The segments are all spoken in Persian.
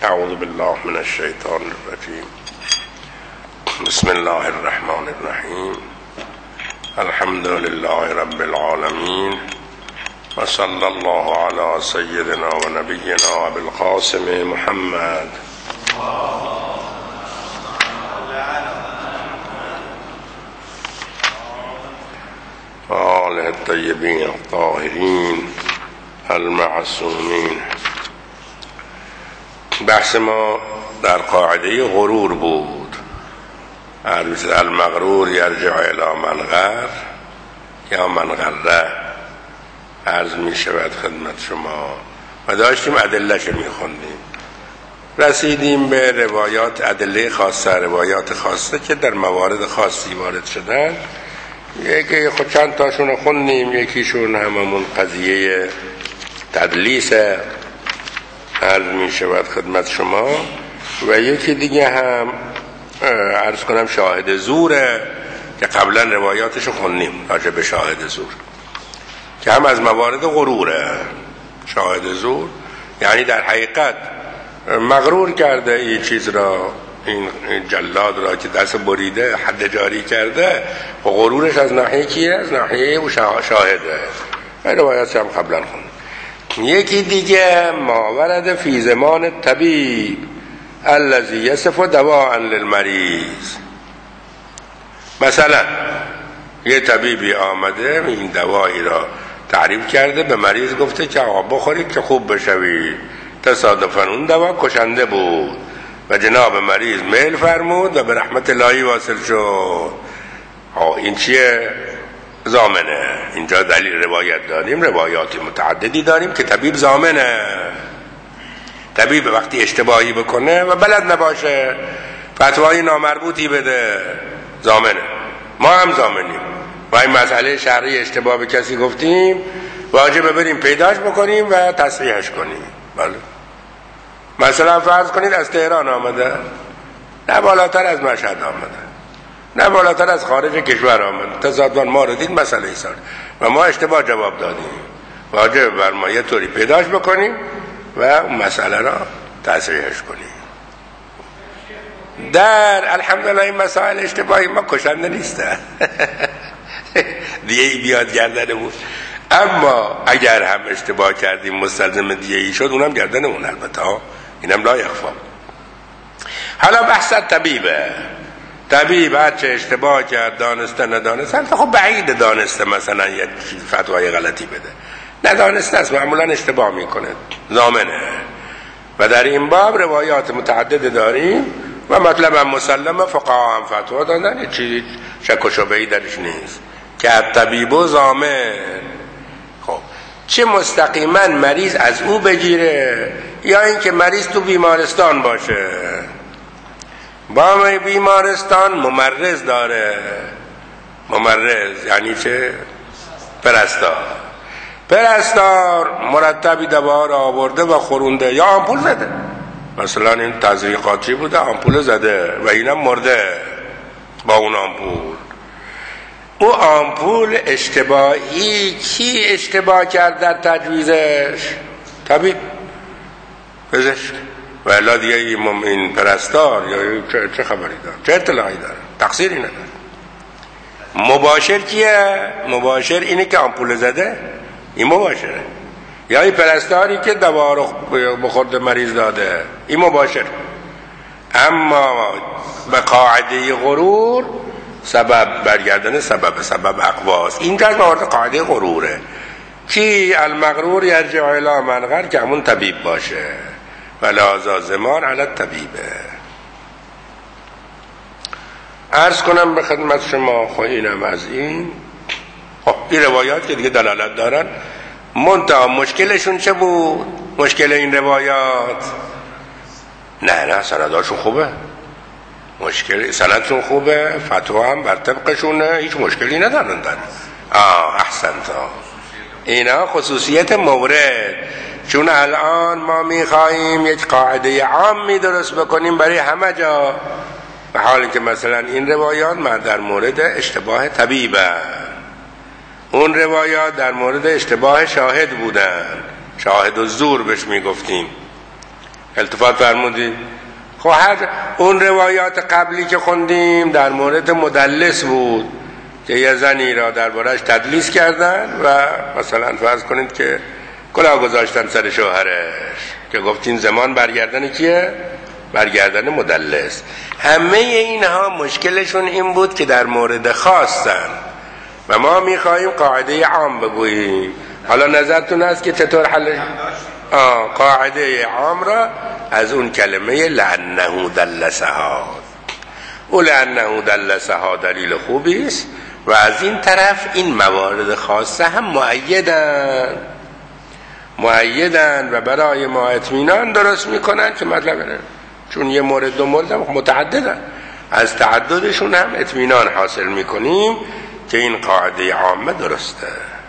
اعوذ بالله من الشیطان الرجیم. بسم الله الرحمن الرحیم. الحمد لله رب العالمین و صلی الله علی سیدنا و نبینا ابی القاسم محمد و آله الطیبین الطاهرین المعصومین. بحث ما در قاعده غرور بود. المغرور یرجع الی من غر یا من غره. عرض می شود خدمت شما و داشتیم ادله‌اش می خوندیم. رسیدیم به روایات، ادله خاصه، روایات خاصه که در موارد خاصی وارد شدن. یکی خود چند تاشون رو خوندیم. یکیشون هممون قضیه تدلیس عرض می شود خدمت شما و یکی دیگه هم عرض کنم شاهد زوره که قبلا روایاتش رو خوندیم راجع به شاهد زور که هم از موارد غروره. شاهد زور یعنی در حقیقت مغرور کرده این چیز را، این جلاد را که دست بریده حد جاری کرده و غرورش از ناحیه کیه؟ از ناحیه او شاهده. این روایات هم قبلا خوندیم. یکی دیگه ما ورد فی زمان الطبیب الذی یصف دواء للمریض. مثلا یه طبیبی آمده این دوایی را تعریف کرده، به مریض گفته که آقا بخورید که خوب بشوید. تصادفاً اون دوا کشنده بود و جناب مریض میل فرمود و به رحمت الهی واصل شد. این چیه؟ ضامنه. اینجا دلیل روایت داریم، روایاتی متعددی داریم که طبیب ضامنه. طبیب وقتی اشتباهی بکنه و بلد نباشه فتوای نامربوطی بده، ضامنه. ما هم ضامنیم و این مسئله شرعی اشتباه به کسی گفتیم واجبه بریم پیداش بکنیم و تصحیحش کنیم. بله. مثلا فرض کنید از تهران آمده، نه بالاتر از مشهد آمده، نه بالاتر از خارج کشور آمد، تصادفاً ما رو دید مسئله ایسان و ما اشتباه جواب دادیم. واجب بر ما یه طوری پیداش بکنیم و اون مسئله را تصحیحش کنیم. در الحمدلله این مسائل اشتباهی ما کشنده نیستن دیگه ای بیاد گردنمون. اما اگر هم اشتباه کردیم مستلزم دیگه ای شد اونم گردنمون، البته اینم لا یخفا. حالا بحث طبیبه. طبیب هرچه اشتباه کرد، دانسته ندانسته، خب بعید دانسته مثلا یه فتوای غلطی بده، ندانسته است معمولا اشتباه میکنه، ضامنه. و در این باب روایات متعدد داریم و مطلب هم مسلمه، فقها هم فتوا دادن، یه چیزی شک و شبهه‌ای درش نیست که طبیب و ضامن. خب چه مستقیما مریض از او بگیره یا اینکه مریض تو بیمارستان باشه. با بیمارستان ممرض داره. ممرض یعنی چه؟ پرستار مرتبی دوا را آورده و خورونده یا آمپول زده. مثلا این تزریقاتی بوده، آمپول زده و اینم مرده با اون آمپول. او آمپول اشتباهی، کی اشتباه کرد در تجویزش؟ طبیب، پزشک. و الا دیگه این پرستار یا چه خبری داره؟ چه اطلاعی داره؟ تقصیری نداره. مباشر کیه؟ مباشر اینه که آمپول زده، این مباشره. یا این پرستاری که دوا رو بخورده مریض داده، این مباشر. اما به قاعده غرور سبب برگردن سبب اقواس. اینجا از موارد قاعده غروره. کی المغرور یرجع الی من غر، که همون طبیب باشه. ولازا زمان علی الطبیبه. عرض کنم به خدمت شما اینم از این. این روایات که دیگه دلالت دارن، منتها مشکلشون چه بود؟ مشکل این روایات نه سنداشون خوبه، مشکل سندشون خوبه، فتوا هم بر طبقشونه، هیچ مشکلی ندارن. احسنت. اینا خصوصیت مورد. چون الان ما میخواییم یک قاعده عامی درست بکنیم برای همه جا، به حالی که مثلا این روایات در مورد اشتباه طبیبه، اون روایات در مورد اشتباه شاهد بودن، شاهد الزور بهش میگفتیم. التفات فرمودید. خب هر اون روایات قبلی که خوندیم در مورد مدلس بود که یه زنی را دربارش تدلیس کردن و مثلا فرض کنید که کلاه گذاشتن سر شوهرش که گفتین زمان برگردن کیه؟ برگردن مدلس. همه اینها مشکلشون این بود که در مورد خاصن و ما میخواییم قاعده عام بگوییم. حالا نظرتون هست که چطور حلش؟ قاعده عام را از اون کلمه لعنه دلسها، او لعنه دلسها دلیل خوبی است و از این طرف این موارد خاصه هم مؤیدن و برای ما اطمینان درست میکنن که مطلب نه، چون یه مورد دو مورد هم متعددن، از تعددشون هم اطمینان حاصل میکنیم که این قاعده عامه درسته.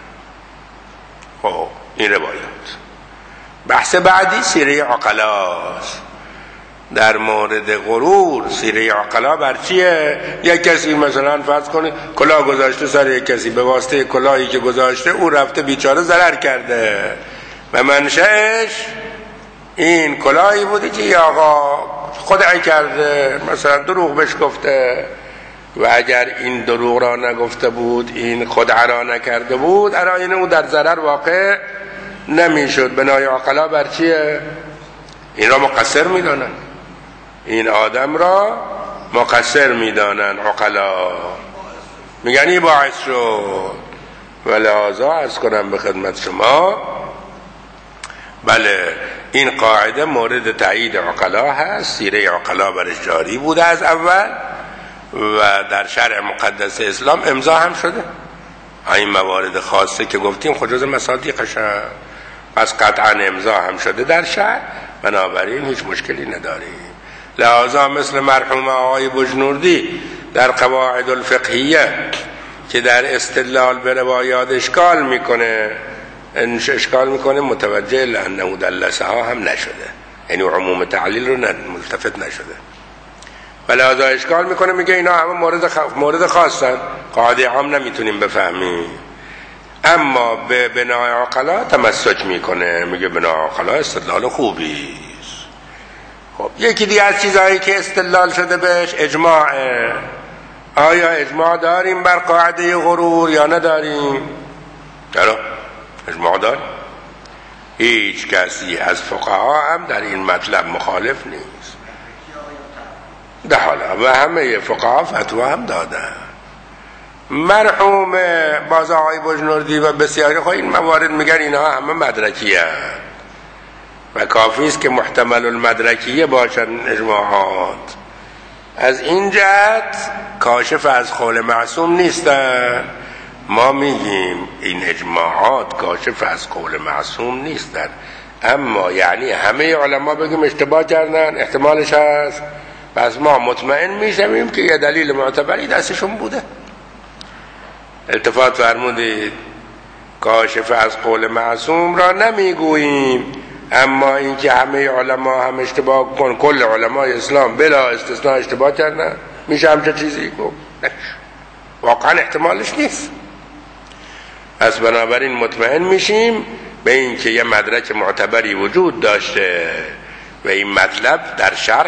خب این روایات. بحث بعدی سیره عقلاست. در مورد غرور سیره عقلا بر چیه؟ یک کسی مثلا فرض کنه کلاه گذاشته سر یک کسی، به واسطه کلاهی که گذاشته او رفته بیچاره ضرر کرده و منشأش این کلاهی بوده که یه آقا خدعه کرده، مثلا دروغ بهش گفته و اگر این دروغ را نگفته بود، این خدعه را نکرده بود، عراین او در ضرر واقع نمیشد. بنای عقلا بر چیه؟ این را مقصر میدانن، این آدم را مقصر میدانن. عقلا میگن این باعث شد. و لحاظا عرض کنم به خدمت شما بله این قاعده مورد تایید عقلا هست، سیره عقلا برش جاری بوده از اول و در شرع مقدس اسلام امضا هم شده. این موارد خاصه که گفتیم خود جز مصادیقش پس قطعا امضا هم شده در شرع، بنابراین هیچ مشکلی نداریم. لحاظا مثل مرحوم آقای بجنوردی در قواعد الفقهیه که در استدلال به روایات اشکال میکنه متوجه لأنه دلسها هم نشده، یعنی عموم تعلیل رو ملتفت نشده و لحاظا اشکال میکنه، میگه اینا همه مورد خاصن، قاعده عام نمیتونیم بفهمیم. اما به بنای عقلا تمسک میکنه، میگه بنای عقلا استدلال خوبی است. خب یکی دیگه از چیزهایی که استدلال شده بهش اجماعه. آیا اجماع داریم بر قاعده غرور یا نداریم؟ چرا؟ اجماع داریم. هیچ کسی از فقها هم در این مطلب مخالف نیست. ده حالا و همه فقها فتوا هم دادن. مرحوم باز آقای بجنوردی و بسیاری خواهی این موارد میگن اینها همه مدرکیه و کافی است که محتمل المدرکیه باشن اجماعات. از این جهت کاشف از قول معصوم نیستن. ما میگیم این اجماعات کاشف از قول معصوم نیستن، اما یعنی همه علما بگیم اشتباه کردن احتمالش هست، پس ما مطمئن میشیم که یه دلیل معتبری دستشون بوده. التفات فرمودید کاشف از قول معصوم را نمیگوییم، اما اینکه همه علما هم اشتباه کن، کل علمای اسلام بلا استثناء اشتباه کردن، میشه همچه چیزی گفت؟ واقعا احتمالش نیست. پس بنابراین مطمئن میشیم به اینکه یه مدرک معتبری وجود داشته و این مطلب در شرع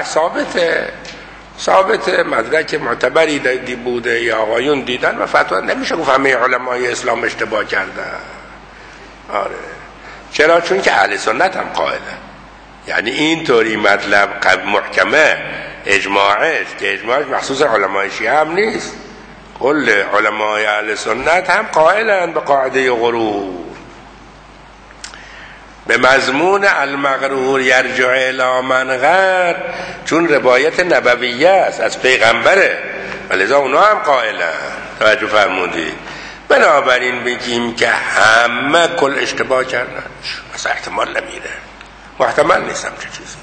ثابته مدرک معتبری بوده یا آقایون دیدن و فتوا. نمیشه گفت همه علمای اسلام اشتباه کردن. آره چرا؟ چون که اهل سنت هم قائلن. یعنی اینطوری مطلب محکمه اجماعه که اجماعش مخصوص علمای شیعه هم نیست، کل علمای اهل سنت هم قائلن به قاعده غرور به مضمون المغرور یرجع الی من غر، چون روایت نبویه است از پیغمبره ولذا اونا هم قائلن. توجه فرمودید؟ بنابراین بگیم که همه کل اشتباه کردن اصلا احتمال نمیره، محتمل نیستم چه چیزی.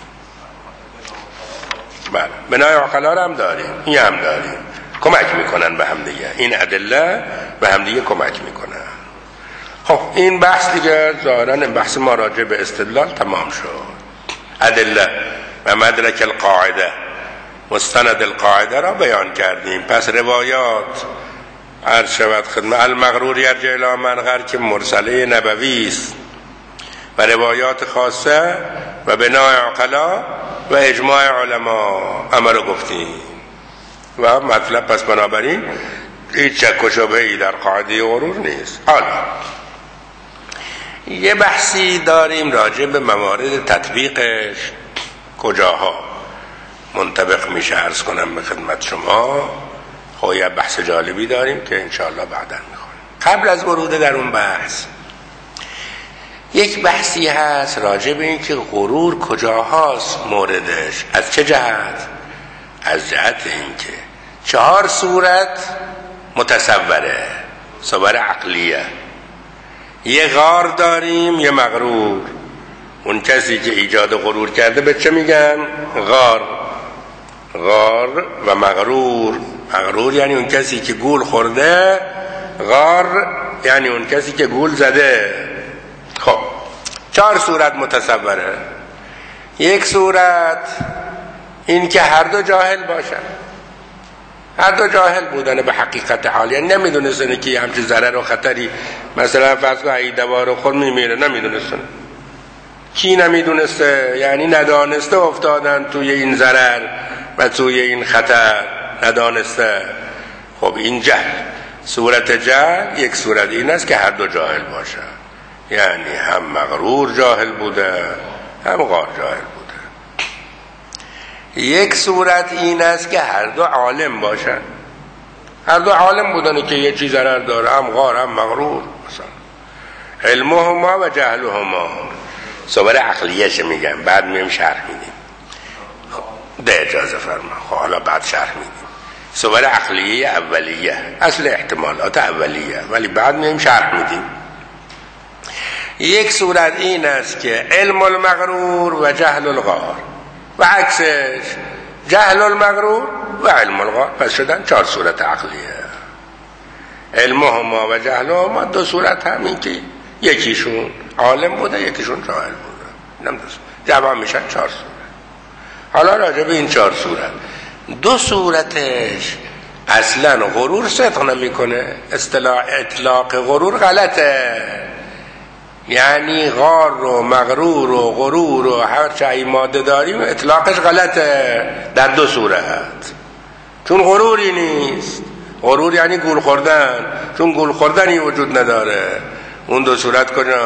بله بنای عقلا هم داریم، این هم داریم، کمک میکنن به هم دیگه، این ادله به هم دیگه کمک میکنن. خب این بحث دیگه ظاهراً بحث ما راجع به استدلال تمام شد. ادله و مدرک القاعده مستند القاعده را بیان کردیم. پس روایات عرض شود خدمت المغرور یرجع الی من غر که مرسله نبوی است و روایات خاصه و بنای عقلا و اجماع علما همه رو گفتیم و مطلب پس بنابراین هیچ شک و شبهه‌ای در قاعده غرور نیست. حالا یه بحثی داریم راجع به موارد تطبیقش کجاها منطبق میشه عرض کنم به خدمت شما. خب یه بحث جالبی داریم که انشاءالله بعداً میخونیم. قبل از ورود در اون بحث یک بحثی هست راجع به این که غرور کجاهاست موردش، از چه جهت؟ از جهت این که 4 صورت متصوره، صور عقلیه. یه غار داریم، یه مغرور. اون کسی که ایجاد غرور کرده به چه میگن؟ غار و مغرور. مغرور یعنی اون کسی که گول خورده، غار یعنی اون کسی که گول زده. خب 4 صورت متصوره. یک صورت این که هر دو جاهل باشن، هر دو جاهل بودن به حقیقت حال، یعنی نمیدونستن که همچین ضرر و خطری مثلا فرض کن ای دوا رو خور میمیره، نمیدونستن. کی نمیدونسته؟ یعنی ندانسته افتادن توی این ضرر و توی این خطر، ندانسته. خب این جهل، صورت جهل یک صورت این است که هر دو جاهل باشن، یعنی هم مغرور جاهل بوده هم غار جاهل بوده. یک صورت این است که هر دو عالم باشن، هر دو عالم بودن که یه چیز ضرر داره، هم غار هم مغرور، مثلا علمهما و جهلهما. صور عقلیهش میگم، بعد میم شرح میدیم. ده اجازه فرما، خب حالا بعد شرح میدیم. صور عقلیه اولیه، اصل احتمالات اولیه، ولی بعد میم شرح میدیم. یک صورت این است که علم المغرور و جهل الغار، و عکسش جهل المغرور و علم الغار. پس شدن 4 صورت عقلیه. علمهما و جهلهما 2 صورت همین که یکیشون عالم بوده یکیشون جاهل بوده، جمع میشن 4 صورت. حالا راجع به این 4 صورت، 2 صورتش اصلا غرور صدق نمیکنه. اطلاق غرور غلطه، یعنی غار و مغرور و غرور و هر چه ماده داریم اطلاقش غلطه در 2 صورت، چون غروری نیست. غرور یعنی گول خوردن، چون گول خوردنی وجود نداره. اون 2 صورت کجا؟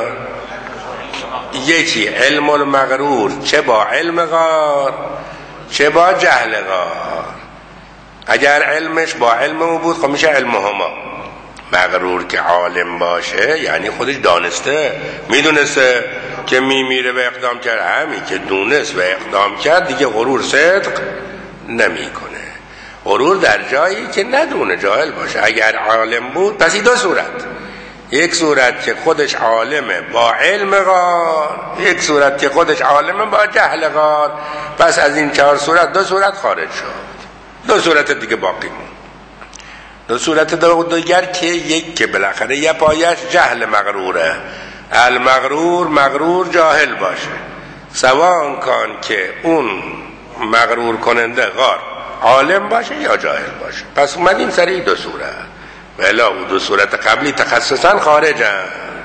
یکی علم المغرور چه با علم غار چه با جهل غار. اگر علمش با علم او بود خب میشه علمهما. مغرور که عالم باشه یعنی خودش دانسته، میدونسته که میمیره و اقدام کرد، همین که دونست و اقدام کرد دیگه غرور صدق نمیکنه. غرور در جایی که ندونه، جاهل باشه. اگر عالم بود پس این 2 صورت، یک صورت که خودش عالمه با علم غار، یک صورت که خودش عالمه با جهل غار. پس از این 4 صورت 2 صورت خارج شد، 2 صورت دیگه باقی موند. 2 صورت دیگر که یک که بالاخره یه پایش جهل مغروره. المغرور مغرور جاهل باشه، سواء کان که اون مغرور کننده غار عالم باشه یا جاهل باشه. پس اومدیم سر این 2 صورت، ولی او 2 صورت قبلی تخصصا خارجن.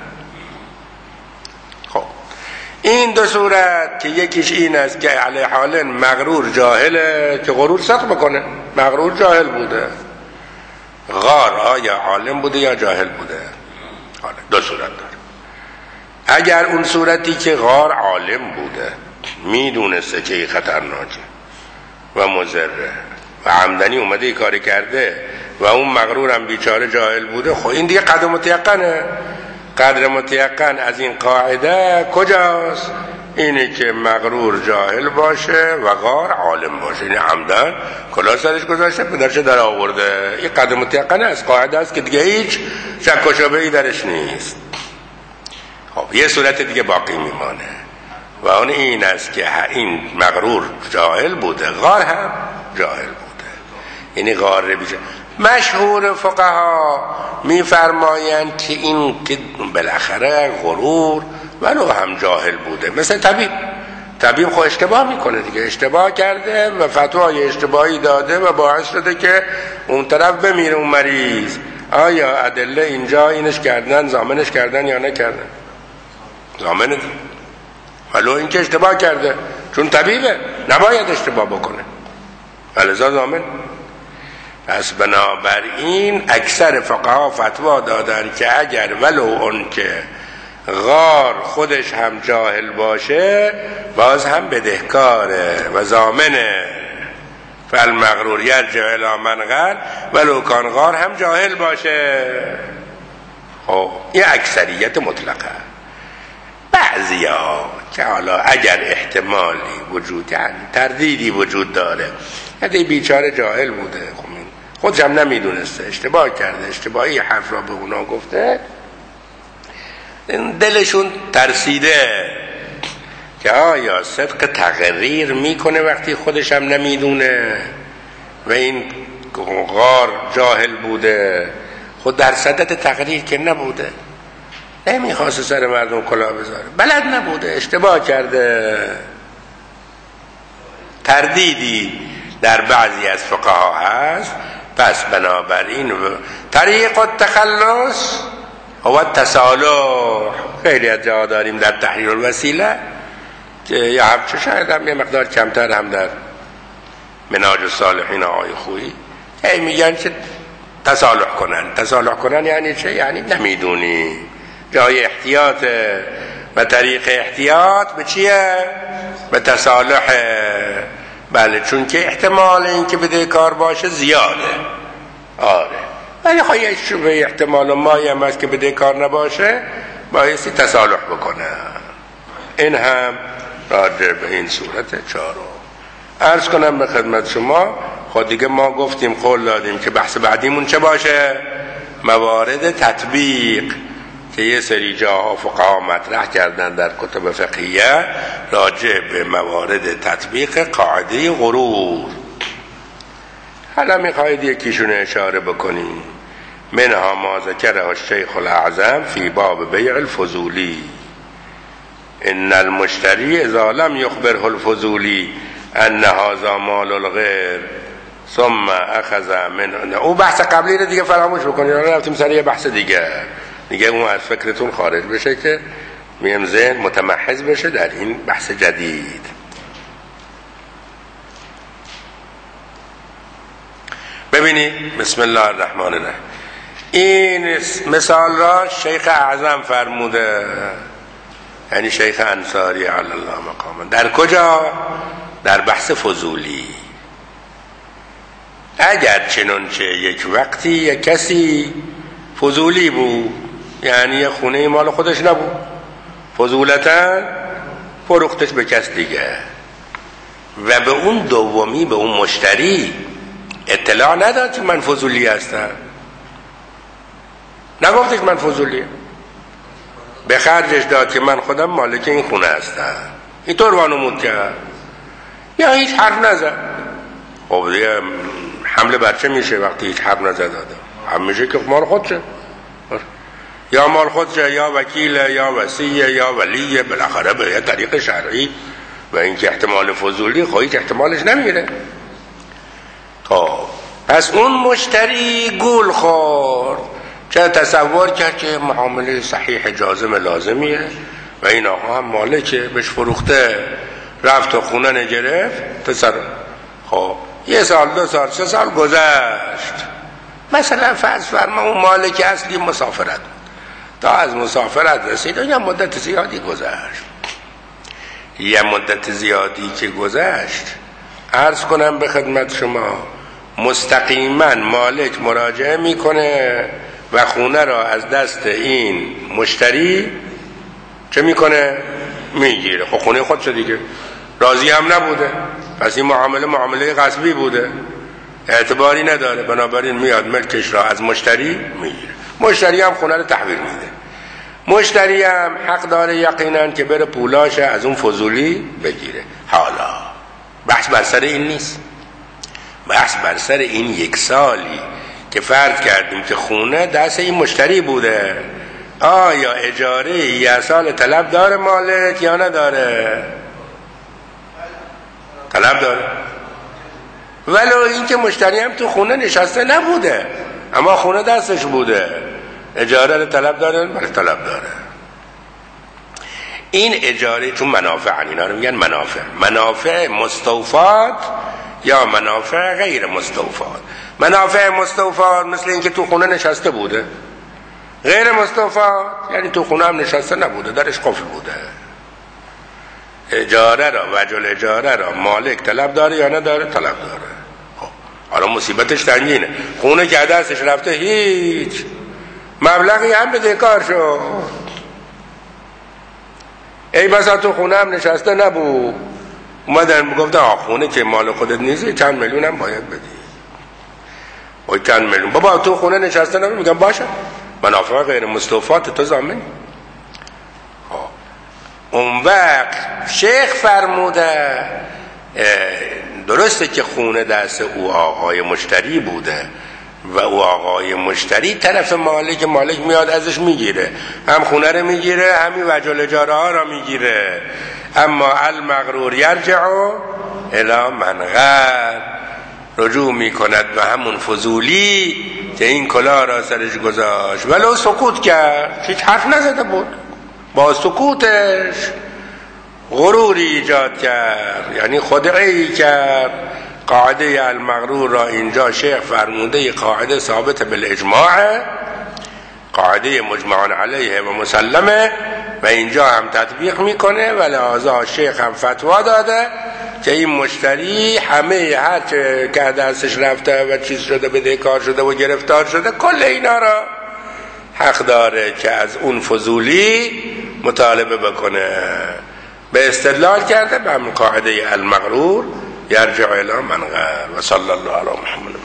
خب این 2 صورت که یکیش این است که علی حال مغرور جاهله که غرور صدق بکنه، مغرور جاهل بوده. غار آیا عالم بوده یا جاهل بوده؟ 2 صورت داره. اگر اون صورتی که غار عالم بوده، میدونسته که این خطرناکه و مضره و عمدنی اومده ای کاری کرده و اون مغرور هم بیچاره جاهل بوده، خب این دیگه قدر متیقنه. قدر متیقن از این قاعده کجاست؟ اینه که مغرور جاهل باشه و غار عالم باشه، یعنی عمدن کلا سرش گذاشته پدرش در آورده. این قدر متیقنه از قاعده است که دیگه هیچ شک و شبهه‌ای درش نیست. خب یه صورت دیگه باقی میمانه و اون این است که این مغرور جاهل بوده، غار هم جاهل بوده، یعنی غار بیشه. مشهور فقها میفرمایند که این که بالاخره غرور ولو هم جاهل بوده، مثل طبیب خود اشتباه میکنه دیگه، اشتباه کرده و فتوای اشتباهی داده و باعث شده که اون طرف بمیره اون مریض. آیا ادله اینجا اینش کردن، ضامنش کردن یا نکردن؟ ضامنه ولو اینکه اشتباه کرده، چون طبیبه نباید اشتباه بکنه، ولذا ضامن. پس بنابراین اکثر فقها فتوا دادن که اگر ولو اون که غار خودش هم جاهل باشه باز هم بدهکاره و ضامنه. فالمغرور یرجع الی من غر ولو کان غار هم جاهل باشه. خب این اکثریت مطلقه. بعضیا که حالا اگر احتمالی وجود یعنی تردیدی وجود داره، یعنی بیچاره جاهل بوده، خودش هم نمیدونسته، اشتباه کرده، اشتباهی حرف را به اونا گفته، دلشون ترسیده که آیا صدق تقریر میکنه وقتی خودش هم نمیدونه و این غار جاهل بوده، خود در صدت تقریر که نبوده، نمیخواست سر مردم کلاه بذاره، بلد نبوده، اشتباه کرده. تردیدی در بعضی از فقها هست. پس بنابراین طریق التخلص هو التصالح. خیلی از جا داریم در تحریر الوسیله که یا همچه شاید هم یه مقدار کمتر هم در منهاج الصالحین آقای خویی میگن که تصالح کنن. تصالح کنن یعنی چه؟ یعنی نمیدونی جای احتیاط و طریق احتیاط به چیه؟ به تصالح. بله، چون که احتمال این که بده کار باشه زیاده. آره، ولی خواهی یک شبه احتمال مایی هم هست که بده کار نباشه، بایستی تصالح بکنه. این هم راجع به این صورت چهارم. عرض کنم به خدمت شما، خود دیگه ما گفتیم، قول دادیم که بحث بعدیمون چه باشه؟ موارد تطبیق، که یه سری جاها فقها مطرح کردن در کتب فقهیه راجع به موارد تطبیق قاعده غرور. حالا میخواید یکیشون اشاره بکنیم. منها ما ذکره الشیخ الاعظم فی باب بیع الفضولی، ان المشتری اذا لم یخبره الفضولی ان هذا مال الغیر ثم اخذ من. او بحث قبلی رو دیگه فراموش بکنید، حالا رفتیم سر یه بحث دیگه اون از فکرتون خارج بشه که میم ذهن متمحض بشه در این بحث جدید. ببینید بسم الله الرحمن الرحیم. این مثال را شیخ اعظم فرموده، یعنی شیخ انصاری علی الله مقام. در کجا؟ در بحث فضولی. اگر چنانچه یک وقتی یک کسی فضولی بود، یعنی یه خونه مال خودش نبود، فضولتا فروختش به کس دیگه و به اون دومی، به اون مشتری اطلاع نداد که من فضولی هستم، نگفتش من فضولیم، به خرجش داد که من خودم مالک این خونه هستم، اینطور وانمود کرد یا هیچ حرف نزد. خب دیگه حمله برچه میشه وقتی هیچ حرف نزد آدم؟ هم میشه که مال خودشه، یا مال خودشه، یا وکیله، یا وصیه، یا ولیه، بالاخره به یه طریق شرعی. و اینکه احتمال فضولی خواهیش احتمالش نمیره. خب پس اون مشتری گول خورد، چه تصور کرد که معامله صحیح جازم لازمیه و این آقا هم مالکه، بهش فروخته، رفت و خونه نگرفت، تصرف. خب یه سال، 2 سال، 3 سال گذشت، مثلا فرض فرما اون مالک اصلی مسافرت بود، تا از مسافرت رسید و یه مدت زیادی گذشت. یه مدت زیادی که گذشت، عرض کنم به خدمت شما، مستقیما مالک مراجعه میکنه و خونه را از دست این مشتری چه میکنه؟ میگیره. خب خونه خودش دیگه، راضی هم نبوده، پس این معامله غصبی بوده، اعتباری نداره، بنابراین میاد ملکش را از مشتری میگیره. مشتری هم خونه رو تحویل میده. مشتری هم حق داره یقینا که بره پولاش از اون فضولی بگیره. حالا بحث بر سر این نیست، بحث بر سر این 1 سالی که فرض کردیم که خونه دست این مشتری بوده، آیا اجاره 1 سال طلب داره مالک یا نداره؟ طلب داره. ولو این که مشتری هم تو خونه نشسته نبوده اما خونه دستش بوده، اجاره رو طلب داره؟ بله طلب داره. این اجاره چون منافع، اینا رو میگن منافع مستوفات یا منافع غیر مستوفات. منافع مستوفات مثل اینکه تو خونه نشسته بوده، غیر مستوفات یعنی تو خونه هم نشسته نبوده، درش قفل بوده. اجاره را، وجه الاجاره را مالک طلب داره یا نداره؟ طلب داره. خب حالا مصیبتش تنگینه، خونه که دستش رفته هیچ مبلغی هم بدهکار شد. ای بسا تو خونه هم نشسته نبود، اومدن میگفتن خونه که مال خودت نیست چند میلیون هم باید بدی. وای چند میلیون بابا تو خونه نشسته نبود؟ میگم باشه، منافع غیر مستوفات تو ضامنی. اون وقت شیخ فرموده درسته که خونه دست او آقای مشتری بوده و او آقای مشتری طرف مالک میاد ازش میگیره، هم خونه رو میگیره همین وجه الاجاره ها را میگیره. اما المغرور یرجع الی من غر، رجوع میکند به همون فضولی که این کلاه را سرش گذاشت ولو سکوت کرد، هیچ حرف نزده بود، با سکوتش غروری ایجاد کرد، یعنی خدعی کرد. قاعده المغرور را اینجا شیخ فرموده قاعده ثابت بالاجماع، قاعده مجمع علیه و مسلمه و اینجا هم تطبیق میکنه و لذا شیخ هم فتوا داده که این مشتری همه هر چه که دستش رفته و چیز شده بدهکار شده و گرفتار شده کل اینا را حق داره که از اون فضولی مطالبه بکنه. به استدلال کرده به همین قاعده المغرور یرجع الی من غر. و صلی الله علی محمد.